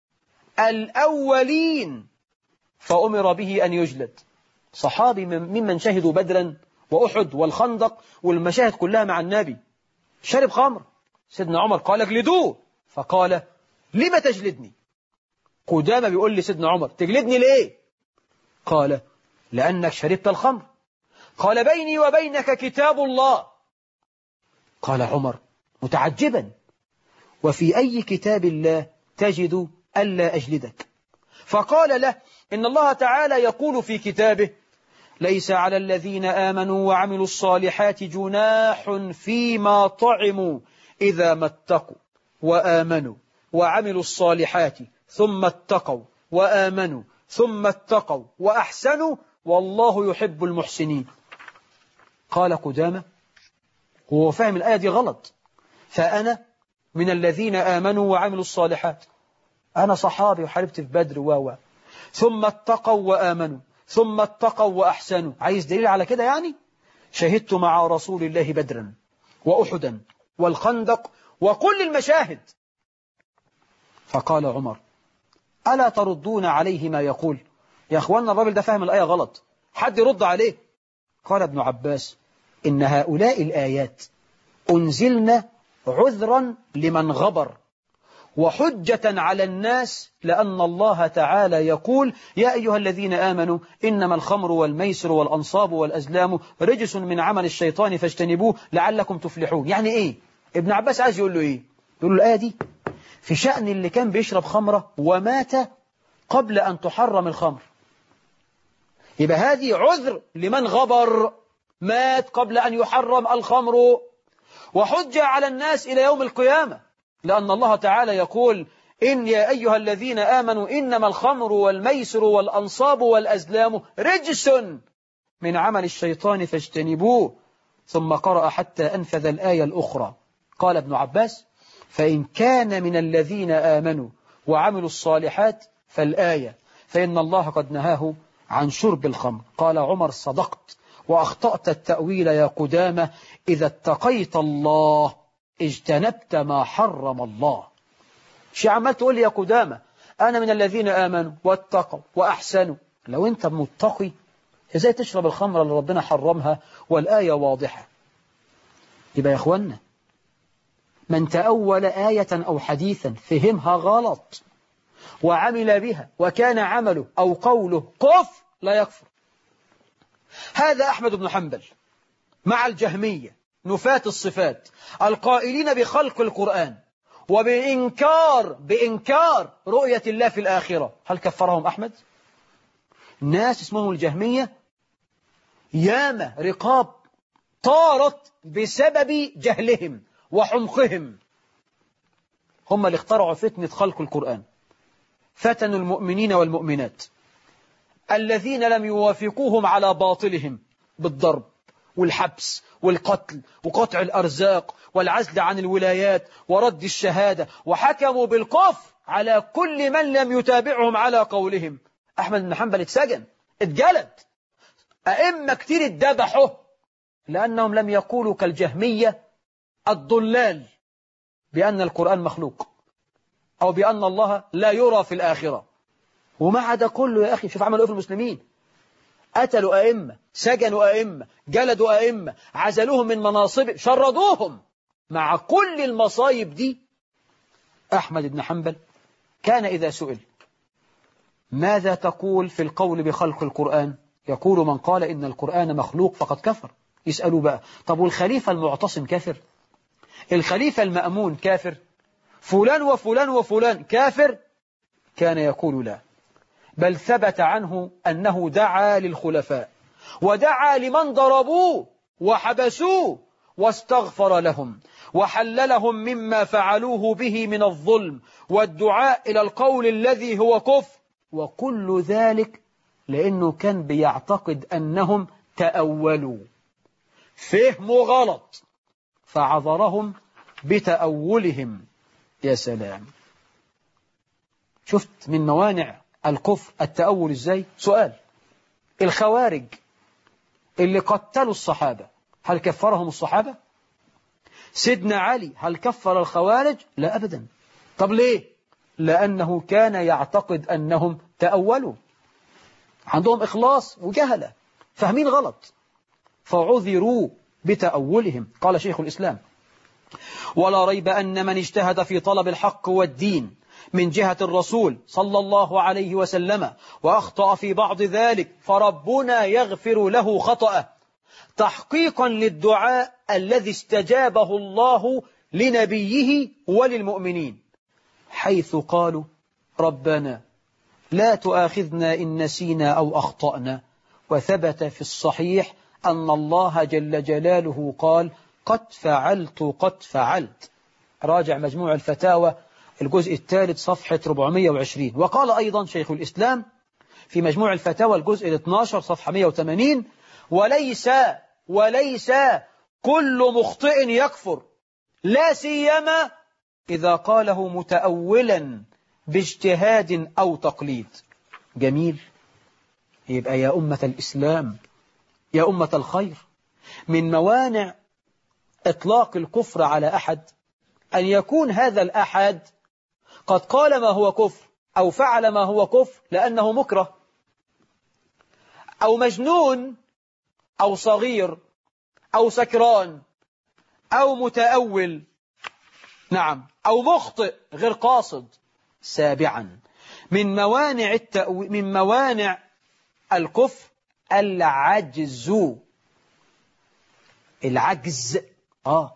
الأولين فأمر به أن يجلد، صحابي ممن شهدوا بدرا وأحد والخندق والمشاهد كلها مع النبي، شرب خمر. سيدنا عمر قال اجلدوه، فقال لما تجلدني؟ قدامى بيقول لي سيدنا عمر تجلدني ليه؟ قال لأنك شربت الخمر. قال بيني وبينك كتاب الله. قال عمر متعجبا وفي أي كتاب الله تجد ألا أجلدك؟ فقال له إن الله تعالى يقول في كتابه ليس على الذين آمنوا وعملوا الصالحات جناح فيما طعموا إذا ما اتقوا وآمنوا وعملوا الصالحات ثم اتقوا وآمنوا ثم اتقوا وأحسنوا والله يحب المحسنين. قال قدامة وهو فاهم الآية دي غلط، فأنا من الذين آمنوا وعملوا الصالحات، أنا صحابي وحاربت في بدر و ثم اتقوا وآمنوا ثم اتقوا وأحسنوا. عايز دليل على كده؟ يعني شهدت مع رسول الله بدرا وأحدا والخندق وكل المشاهد. فقال عمر ألا تردون عليه ما يقول؟ يا أخوانا الراجل ده فهم الآية غلط، حد يرد عليه. قال ابن عباس إن هؤلاء الآيات أنزلنا عذرا لمن غبر وحجة على الناس، لأن الله تعالى يقول يا أيها الذين آمنوا إنما الخمر والميسر والأنصاب والأزلام رجس من عمل الشيطان فاجتنبوه لعلكم تفلحون. يعني إيه؟ ابن عباس عايز يقول له إيه؟ يقول له الآية دي في شأن اللي كان بيشرب خمرة ومات قبل أن تحرم الخمر، يبقى هذه عذر لمن غبر مات قبل أن يحرم الخمر، وحجة على الناس إلى يوم القيامة، لأن الله تعالى يقول إن يا أيها الذين آمنوا إنما الخمر والميسر والأنصاب والأزلام رجس من عمل الشيطان فاجتنبوه، ثم قرأ حتى أنفذ الآية الأخرى. قال ابن عباس فإن كان من الذين آمنوا وعملوا الصالحات فالآية، فإن الله قد نهاه عن شرب الخمر. قال عمر صدقت وأخطأت التأويل يا قدامة، إذا اتقيت الله اجتنبت ما حرم الله. شيء عمال تقول لي يا قدامة أنا من الذين آمنوا واتقوا وأحسنوا، لو أنت متقي إزاي تشرب الخمر اللي ربنا حرمها والآية واضحة؟ يبقى يا أخوانا من تأول آية أو حديثا فهمها غلط وعمل بها وكان عمله أو قوله كفر لا يكفر. هذا أحمد بن حنبل مع الجهمية نفاة الصفات القائلين بخلق القرآن وبإنكار بإنكار رؤية الله في الآخرة، هل كفرهم أحمد؟ ناس اسمهم الجهمية ياما رقاب طارت بسبب جهلهم وحمقهم، هم اللي اخترعوا فتنة خلق القرآن، فتنوا المؤمنين والمؤمنات الذين لم يوافقوهم على باطلهم بالضرب والحبس والقتل وقطع الأرزاق والعزل عن الولايات ورد الشهادة، وحكموا بالكفر على كل من لم يتابعهم على قولهم. أحمد بن حنبل اتسجن اتجلد، أئمة كتير اتذبحوا لأنهم لم يقولوا كالجهمية الضلال بأن القرآن مخلوق. أو بأن الله لا يرى في الآخرة. ومع ده كله يا أخي شوف عملوا إيه في المسلمين، قتلوا أئمة، سجنوا أئمة، جلدوا أئمة، عزلوهم من مناصب، شردوهم. مع كل المصايب دي أحمد بن حنبل كان إذا سئل ماذا تقول في القول بخلق القرآن، يقول من قال إن القرآن مخلوق فقد كفر. يسألوا بقى طب والخليفة المعتصم كافر؟ الخليفة المأمون كافر؟ فلان وفلان وفلان كافر؟ كان يقول لا، بل ثبت عنه أنه دعا للخلفاء ودعا لمن ضربوه وحبسوه واستغفر لهم وحللهم مما فعلوه به من الظلم والدعاء إلى القول الذي هو كفر، وكل ذلك لأنه كان بيعتقد أنهم تأولوا، فهموا غلط، فعذرهم بتأولهم. يا سلام، شفت من موانع الكفر التأول إزاي؟ سؤال، الخوارج اللي قتلوا الصحابة هل كفرهم الصحابة؟ سيدنا علي هل كفر الخوارج؟ لا أبدا. طب ليه؟ لأنه كان يعتقد أنهم تأولوا، عندهم إخلاص وجهلة، فاهمين غلط، فعذروا بتأولهم. قال شيخ الإسلام ولا ريب أن من اجتهد في طلب الحق والدين من جهة الرسول صلى الله عليه وسلم وأخطأ في بعض ذلك فربنا يغفر له خطأه تحقيقا للدعاء الذي استجابه الله لنبيه وللمؤمنين، حيث قالوا ربنا لا تؤاخذنا إن نسينا أو أخطأنا. وثبت في الصحيح أن الله جل جلاله قال قد فعلت قد فعلت. راجع مجموع الفتاوى الجزء الثالث صفحة أربعمائة وعشرين. وقال أيضا شيخ الإسلام في مجموع الفتاوى الجزء الاثني عشر صفحة مائة وثمانين وليس وليس كل مخطئ يكفر، لا سيما إذا قاله متأولا باجتهاد أو تقليد. جميل. يبقى يا أمة الإسلام، يا أمة الخير، من موانع إطلاق الكفر على أحد أن يكون هذا الأحد قد قال ما هو كفر أو فعل ما هو كفر لأنه مكره أو مجنون أو صغير أو سكران أو متأول، نعم، أو مخطئ غير قاصد. سابعا من موانع التأو... من موانع الكفر العجز. العجز آه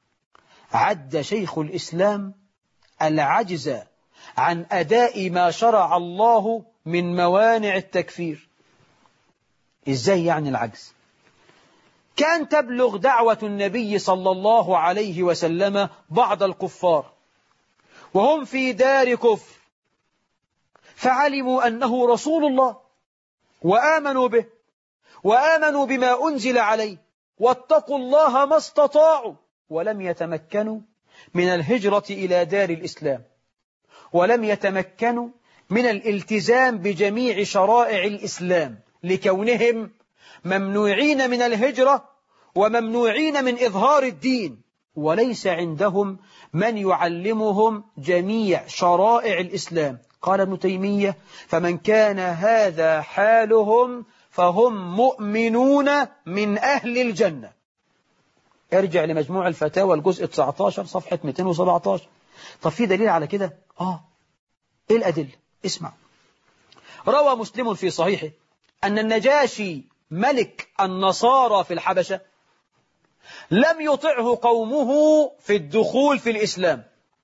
عد شيخ الإسلام العجز عن أداء ما شرع الله من موانع التكفير. إزاي يعني العجز؟ كان تبلغ دعوة النبي صلى الله عليه وسلم بعض الكفار وهم في دار كفر، فعلموا أنه رسول الله وآمنوا به وآمنوا بما أنزل عليه واتقوا الله ما استطاعوا، ولم يتمكنوا من الهجرة إلى دار الإسلام، ولم يتمكنوا من الالتزام بجميع شرائع الإسلام لكونهم ممنوعين من الهجرة وممنوعين من إظهار الدين، وليس عندهم من يعلمهم جميع شرائع الإسلام. قال ابن تيمية فمن كان هذا حالهم فهم مؤمنون من أهل الجنة. ارجع لمجموع الفتاوى الجزء تسعة عشر صفحة مئتين وسبعة عشر. طب في دليل على كده؟ آه إيه الأدلة؟ اسمع. روى مسلم في صحيحه أن النجاشي ملك النصارى في الحبشة لم يطعه قومه في الدخول في الإسلام،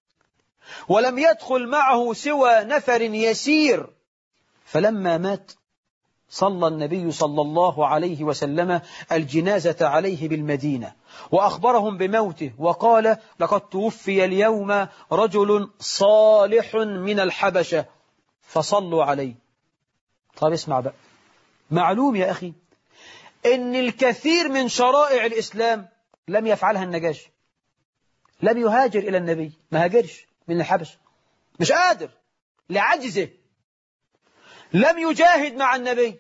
ولم يدخل معه سوى نفر يسير، فلما مات صلى النبي صلى الله عليه وسلم الجنازة عليه بالمدينة وأخبرهم بموته وقال لقد توفي اليوم رجل صالح من الحبشة فصلوا عليه. طب اسمع بقى، معلوم يا أخي إن الكثير من شرائع الإسلام لم يفعلها النجاشي، لم يهاجر إلى النبي، ما هاجرش من الحبشة، مش قادر لعجزه، لم يجاهد مع النبي،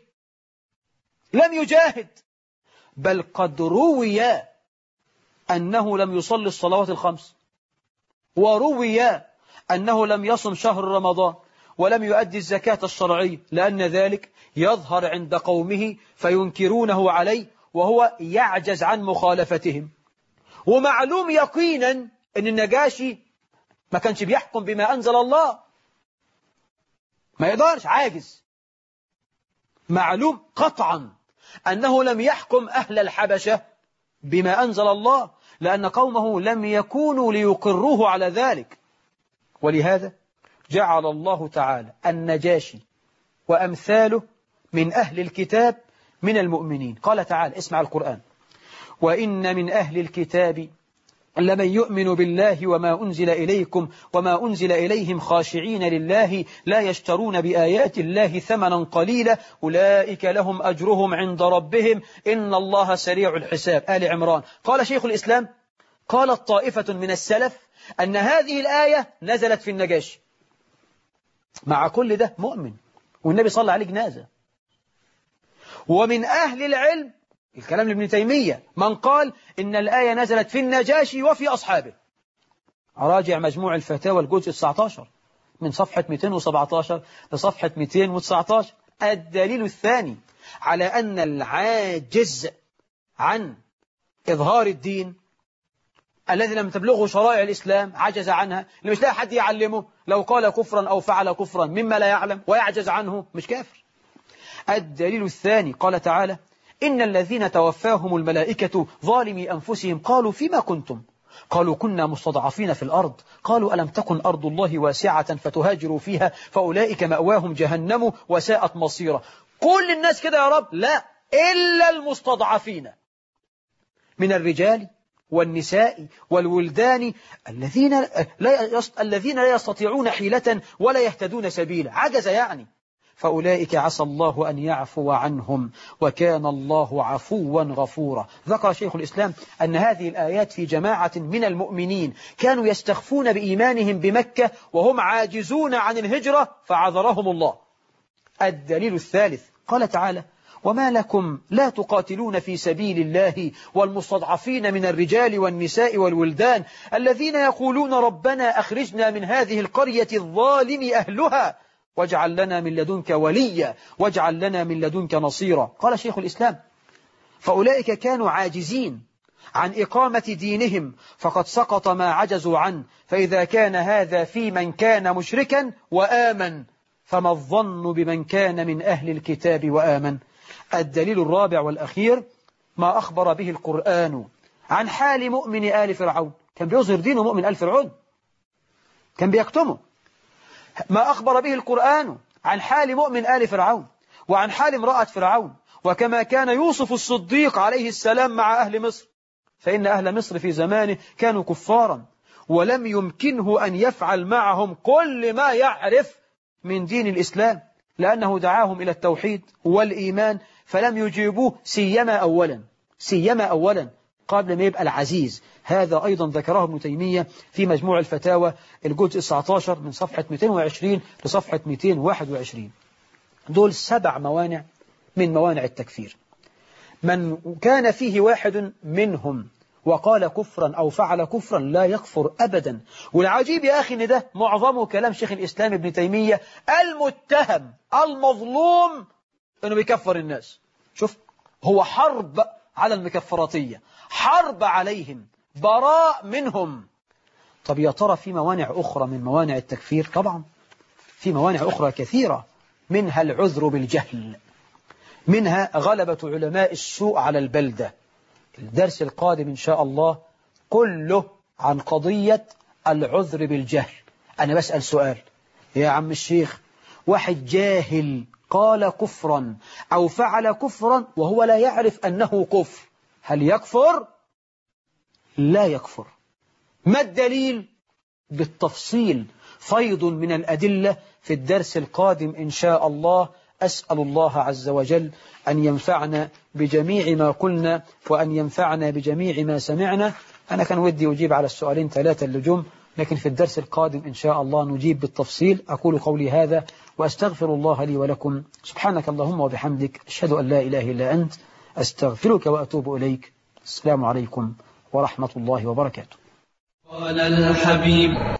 لم يجاهد، بل قد روي أنه لم يصلي الصلوات الخمس، وروي أنه لم يصم شهر رمضان ولم يؤدي الزكاة الشرعية، لأن ذلك يظهر عند قومه فينكرونه عليه وهو يعجز عن مخالفتهم. ومعلوم يقينا أن النجاشي ما كانش بيحكم بما أنزل الله، ما يقدرش، عاجز. معلوم قطعا أنه لم يحكم أهل الحبشة بما أنزل الله، لأن قومه لم يكونوا ليقروه على ذلك. ولهذا جعل الله تعالى النجاشي وأمثاله من أهل الكتاب من المؤمنين. قال تعالى، اسمع القرآن: وإن من أهل الكتاب لمن يؤمن بالله وما أنزل إليكم وما أنزل إليهم خاشعين لله لا يشترون بآيات الله ثمنا قليلا أولئك لهم أجرهم عند ربهم إن الله سريع الحساب. آل عمران. قال شيخ الإسلام: قالت طائفة من السلف أن هذه الآية نزلت في النجاشي. مع كل ده مؤمن، والنبي صلى عليه جنازة. ومن أهل العلم الكلام لابن تيمية من قال إن الآية نزلت في النجاشي وفي أصحابه. راجع مجموع الفتاوى الجزء تسعة عشر من صفحة مئتين وسبعة عشر لصفحة مئتين وتسعة عشر. الدليل الثاني على أن العاجز عن إظهار الدين الذي لم تبلغه شرائع الإسلام عجز عنها، اللي مش لاقي حد يعلمه، لو قال كفرا أو فعل كفرا مما لا يعلم ويعجز عنه مش كافر. الدليل الثاني قال تعالى: إن الذين توفاهم الملائكة ظالمي أنفسهم قالوا فيما كنتم؟ قالوا كنا مستضعفين في الأرض قالوا ألم تكن أرض الله واسعة فتهاجروا فيها فأولئك مأواهم جهنم وساءت مصيرا. كل الناس كده يا رب؟ لا، إلا المستضعفين من الرجال والنساء والولدان الذين لا الذين لا يستطيعون حيلة ولا يهتدون سبيلا، عجز يعني. فأولئك عسى الله أن يعفو عنهم وكان الله عفوا غفورا. ذكر شيخ الإسلام أن هذه الآيات في جماعة من المؤمنين كانوا يستخفون بإيمانهم بمكة وهم عاجزون عن الهجرة فعذرهم الله. الدليل الثالث قال تعالى: وما لكم لا تقاتلون في سبيل الله والمستضعفين من الرجال والنساء والولدان الذين يقولون ربنا أخرجنا من هذه القرية الظالم أهلها واجعل لنا من لدنك وليا واجعل لنا من لدنك نصيرا. قال شيخ الإسلام: فأولئك كانوا عاجزين عن إقامة دينهم فقد سقط ما عجزوا عنه، فإذا كان هذا في من كان مشركا وآمن فما الظن بمن كان من أهل الكتاب وآمن. الدليل الرابع والأخير ما أخبر به القرآن عن حال مؤمن آل فرعون. كان بيظهر دينه مؤمن آل فرعون، كان بيكتمه. ما أخبر به القرآن عن حال مؤمن آل فرعون وعن حال امرأة فرعون، وكما كان يوسف الصديق عليه السلام مع أهل مصر، فإن أهل مصر في زمانه كانوا كفارا ولم يمكنه أن يفعل معهم كل ما يعرف من دين الإسلام، لأنه دعاهم إلى التوحيد والإيمان فلم يجيبوه سيما أولا سيما أولا قبل ما يبقى العزيز. هذا أيضا ذكره ابن تيمية في مجموع الفتاوى الجزء تسعة عشر من صفحة مئتين وعشرين لصفحة مئتين وواحد وعشرين. دول سبع موانع من موانع التكفير. من كان فيه واحد منهم وقال كفرا أو فعل كفرا لا يكفر أبدا. والعجيب يا أخي أن ده معظمه كلام شيخ الإسلام ابن تيمية المتهم المظلوم أنه بيكفر الناس. شوف، هو حرب على المكفراتية، حرب عليهم، براء منهم. طب يا ترى في موانع أخرى من موانع التكفير؟ طبعا في موانع أخرى كثيرة، منها العذر بالجهل، منها غلبة علماء السوء على البلدة. الدرس القادم إن شاء الله كله عن قضية العذر بالجهل. أنا بسأل سؤال يا عم الشيخ، واحد جاهل قال كفرا أو فعل كفرا وهو لا يعرف أنه كفر، هل يكفر؟ لا يكفر. ما الدليل؟ بالتفصيل، فيض من الأدلة في الدرس القادم إن شاء الله. أسأل الله عز وجل أن ينفعنا بجميع ما قلنا وأن ينفعنا بجميع ما سمعنا. أنا كان ودي أجيب على السؤالين ثلاثة اللجوم، لكن في الدرس القادم إن شاء الله نجيب بالتفصيل. أقول قولي هذا وأستغفر الله لي ولكم. سبحانك اللهم وبحمدك، أشهد أن لا إله إلا أنت، أستغفرك وأتوب إليك. السلام عليكم ورحمة الله وبركاته. قال الحبيب